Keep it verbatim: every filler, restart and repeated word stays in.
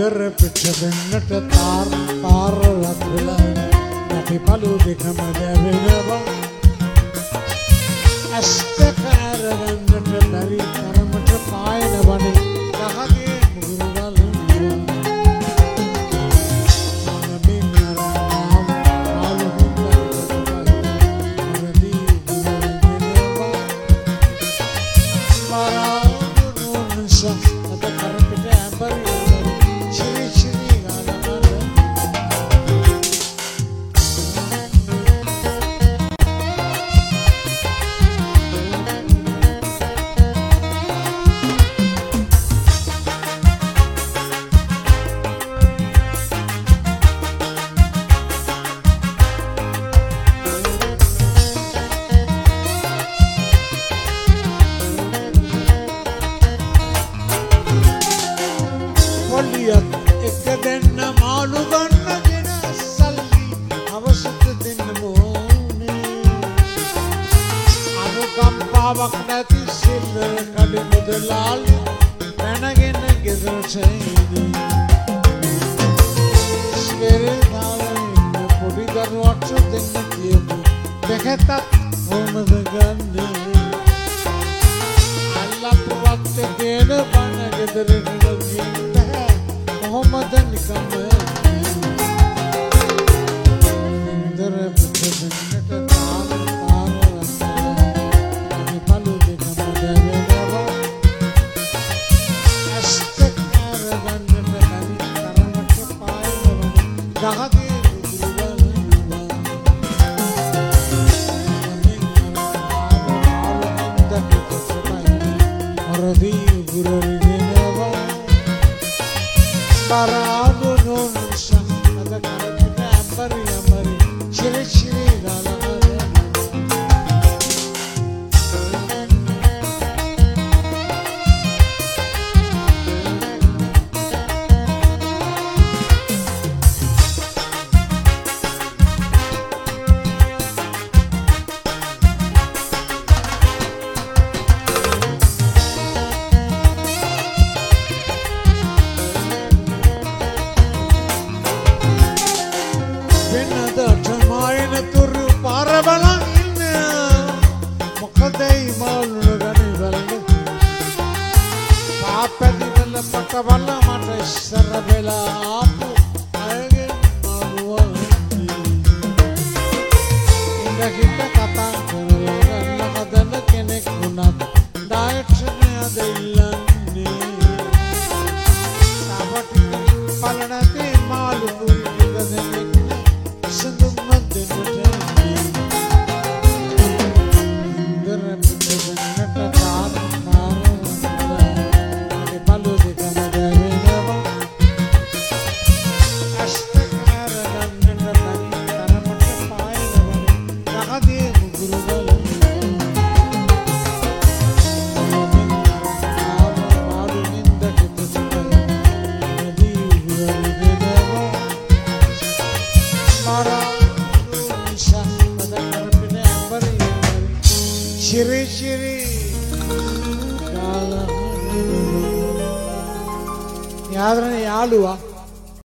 ඉන්දර පිට දෙන්නට තාර තාර රත් වෙලා යටි පළු දෙකම දැවෙනවා අස්තක අරගන්නට බැරි තරමට පායන වනේ ගහගේ මුගුරු එක දෙන්න මාළු ගන්නගෙන සල්ලි අවශ්‍යත දෙන්න මොනේ අනුකම්පාවක් නැති සිල්වර කඩ මුදලාලි පැනගෙන ගෙදරට එන්නේ ස්කේරේ දාලා පොඩි දරුවට දෙන්න කියපු දෙකටත් කොහමද ගන්නේ අල්ලපුවත් ගෙන බන ගෙදරට ගිහින් මොහොමද නිකම්ම ඉන්දර පිට දෙන්නට තාර තාර රත් පළු දෙකම දැවෙනවා අස්තක අරගන්නට බැරි තරමට පායනවා ගහගේ Parado non sa ada karate ambari ambari chile chile gala Pakavala mata sarabela apu agen maluwati inda kita kata karala kadala kenek gunat diet ne adillanne sabati palanate malu puri sandumma denute indra pitta tar Chiri chiri kala yaadrane yaaluwa